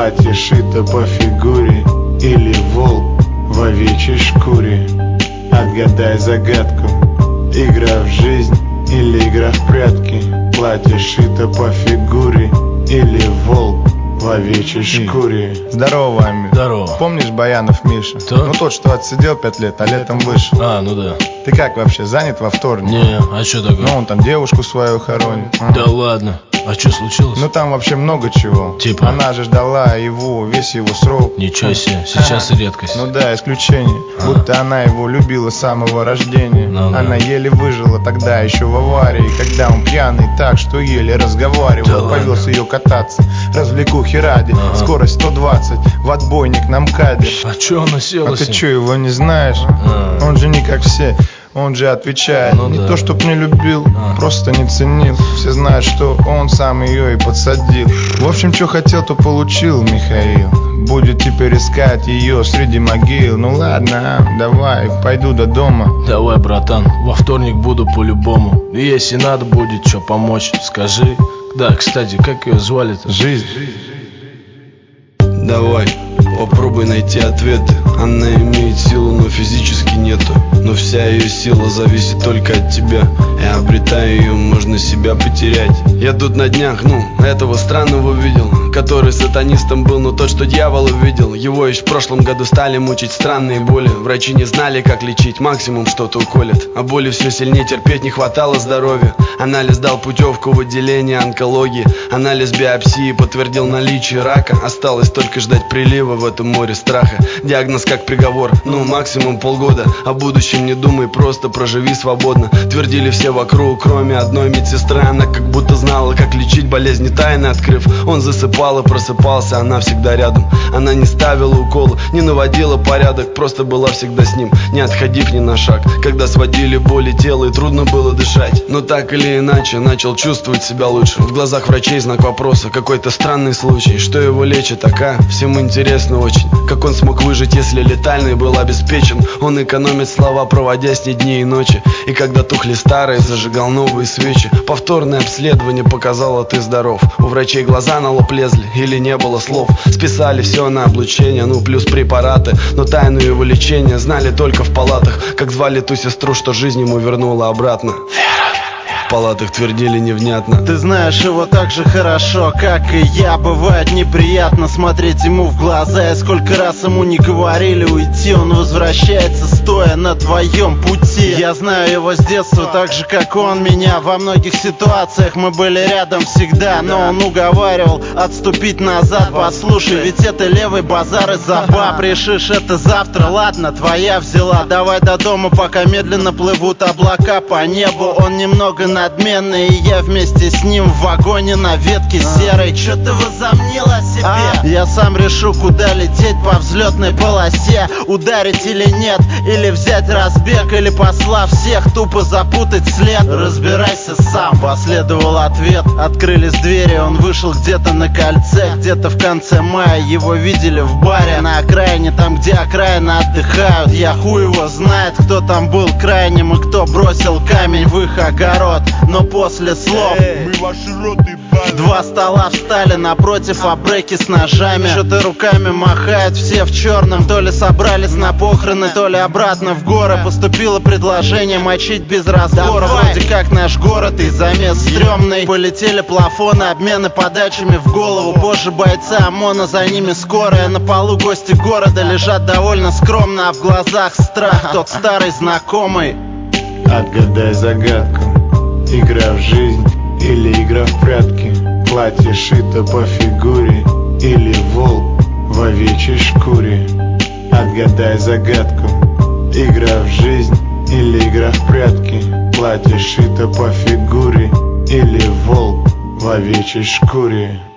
Платье шито по фигуре или волк в овечьей шкуре. Отгадай загадку. Игра в жизнь или игра в прятки. Платье шито по фигуре или волк в овечьей шкуре. Здорово, Амир. Здорово. Помнишь Баянов Миша? Кто? Ну тот, что отсидел 5 лет, а летом вышел. Ну да. Ты как вообще, занят во вторник? Не, а что такое? Ну он там девушку свою хоронит. Да ладно. А что случилось? Ну там вообще много чего. Типа? Она же ждала его, весь его срок. Ничего себе, сейчас редкость. Ну да, исключение. Будто она его любила с самого рождения. Ну да. Она еле выжила тогда еще в аварии, когда он пьяный так, что еле разговаривал. Да Повез ее кататься, развлекухи ради. Ага. Скорость 120, в отбойник на МКАДе. А чё она села А с ты ним? чё, его не знаешь? Он же не как все. Он же отвечает, Ну не да. то чтоб не любил, просто не ценил. Все знают, что он сам ее и подсадил. В общем, что хотел, то получил Михаил. Будет теперь искать ее среди могил. Ну ладно, давай, пойду до дома. Давай, братан, во вторник буду по-любому. И если надо будет что помочь, скажи. Да, кстати, как ее звали-то? Жизнь. Давай, попробуй найти ответы. Она имеет силу, но физически нету. Но вся ее сила зависит только от тебя. И обретая ее, можно себя потерять. Я тут на днях, этого странного видел, который сатанистом был, но тот, что дьявола видел. Его еще в прошлом году стали мучить странные боли. Врачи не знали, как лечить, максимум что-то уколят. А боли все сильнее, терпеть не хватало здоровья. Анализ дал путевку в отделение онкологии. Анализ биопсии подтвердил наличие рака. Осталось только ждать прилива в этом море страха. Диагноз как приговор, максимум полгода. О будущем не думай, просто проживи свободно. Твердили все вокруг, кроме одной медсестры. Она как будто знала, как лечить болезни тайны открыв. Он засыпал и просыпался, она всегда рядом. Она не ставила уколы, не наводила порядок, просто была всегда с ним, не отходив ни на шаг. Когда сводили боли тела и трудно было дышать. Но так или иначе начал чувствовать себя лучше. В глазах врачей знак вопроса, какой-то странный случай. Что его лечит, всем интересно очень. Как он смог выжить, если летальный был обеспечен? Он экономит слова, проводя с ней дни и ночи. И когда тухли старые, зажигал новые свечи. Повторное обследование показало, ты здоров. У врачей глаза на лоб лезли, или не было слов. Списали все на облучение, плюс препараты. Но тайну его лечения знали только в палатах. Как звали ту сестру, что жизнь ему вернула обратно. В палатах твердили невнятно. Ты знаешь его так же хорошо, как и я. Бывает неприятно смотреть ему в глаза. И сколько раз ему не говорили уйти, он возвращается, стоя на твоем пути. Я знаю его с детства, так же как он меня. Во многих ситуациях мы были рядом всегда. Но он уговаривал отступить назад. Послушай, ведь это левый базар из-за баб. Решишь это завтра, ладно, твоя взяла. Давай до дома, пока медленно плывут облака по небу. Он немного надменный, и я вместе с ним в вагоне на ветке серой. Чё ты возомнил о себе? Я сам решу, куда лететь по взлетной полосе. Ударить или нет, или взять разбег, или послав всех тупо запутать след. Разбирайся сам, последовал ответ. Открылись двери, он вышел где-то на кольце. Где-то в конце мая его видели в баре на окраине, там где окраины отдыхают. Я хуй его знает, кто там был крайним и кто бросил камень в их огород. Но после слов два стола встали напротив, а бреки с ножами. Что-то руками махают, все в черном. То ли собрались на похороны, то ли обратно в горы. Поступило предложение мочить без разбора. Вроде как наш город и замес стрёмный. Полетели плафоны, обмены подачами в голову. Позже бойцы ОМОНа, за ними скорая. На полу гости города лежат довольно скромно, а в глазах страх, тот старый знакомый. Отгадай загадку. Игра в жизнь или игра в прятки. Платье шито по фигуре или волк в овечьей шкуре. Отгадай загадку. Игра в жизнь или игра в прятки. Платье шито по фигуре или волк в овечьей шкуре.